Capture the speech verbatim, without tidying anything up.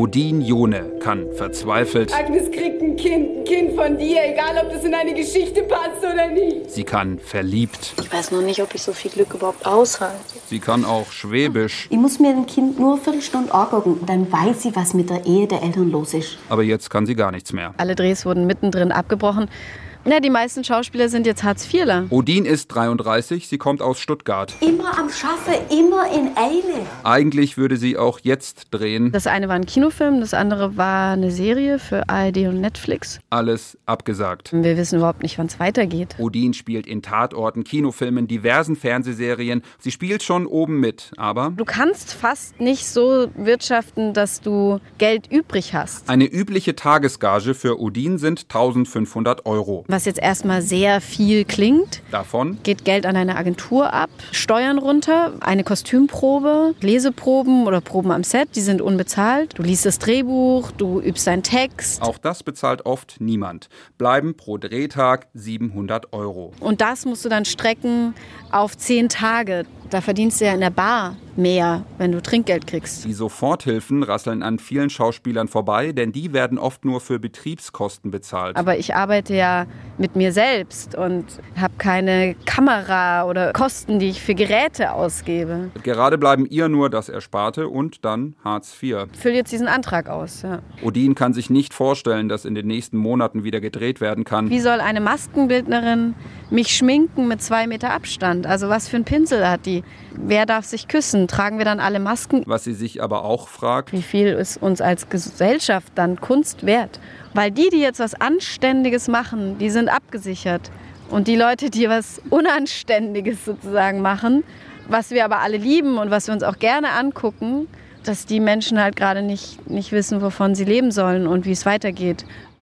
Odin Jone kann verzweifelt. Agnes kriegt ein Kind, ein Kind von dir, egal ob das in eine Geschichte passt oder nicht. Sie kann verliebt. Ich weiß noch nicht, ob ich so viel Glück überhaupt aushalte. Sie kann auch Schwäbisch. Ich muss mir ein Kind nur eine Viertelstunde angucken, dann weiß ich, was mit der Ehe der Eltern los ist. Aber jetzt kann sie gar nichts mehr. Alle Drehs wurden mittendrin abgebrochen. Ja, die meisten Schauspieler sind jetzt Hartz-Vierler. Odin ist dreiunddreißig, sie kommt aus Stuttgart. Immer am Schaffen, immer in Eile. Eigentlich würde sie auch jetzt drehen. Das eine war ein Kinofilm, das andere war eine Serie für A R D und Netflix. Alles abgesagt. Wir wissen überhaupt nicht, wann es weitergeht. Odin spielt in Tatorten, Kinofilmen, diversen Fernsehserien. Sie spielt schon oben mit, aber... Du kannst fast nicht so wirtschaften, dass du Geld übrig hast. Eine übliche Tagesgage für Odin sind eintausendfünfhundert Euro. Was jetzt erstmal sehr viel klingt. Davon geht Geld an eine Agentur ab, Steuern runter, eine Kostümprobe, Leseproben oder Proben am Set, die sind unbezahlt. Du liest das Drehbuch, du übst deinen Text. Auch das bezahlt oft niemand. Bleiben pro Drehtag siebenhundert Euro. Und das musst du dann strecken auf zehn Tage. Da verdienst du ja in der Bar mehr, wenn du Trinkgeld kriegst. Die Soforthilfen rasseln an vielen Schauspielern vorbei, denn die werden oft nur für Betriebskosten bezahlt. Aber ich arbeite ja mit mir selbst und habe keine Kamera oder Kosten, die ich für Geräte ausgebe. Gerade bleiben ihr nur das Ersparte und dann Hartz vier. Ich fülle jetzt diesen Antrag aus, ja. Odin kann sich nicht vorstellen, dass in den nächsten Monaten wieder gedreht werden kann. Wie soll eine Maskenbildnerin mich schminken mit zwei Meter Abstand? Also was für ein Pinsel hat die? Wer darf sich küssen? Tragen wir dann alle Masken? Was sie sich aber auch fragt: Wie viel ist uns als Gesellschaft dann Kunst wert? Weil die, die jetzt was Anständiges machen, die sind abgesichert. Und die Leute, die was Unanständiges sozusagen machen, was wir aber alle lieben und was wir uns auch gerne angucken, dass die Menschen halt gerade nicht, nicht wissen, wovon sie leben sollen und wie es weitergeht.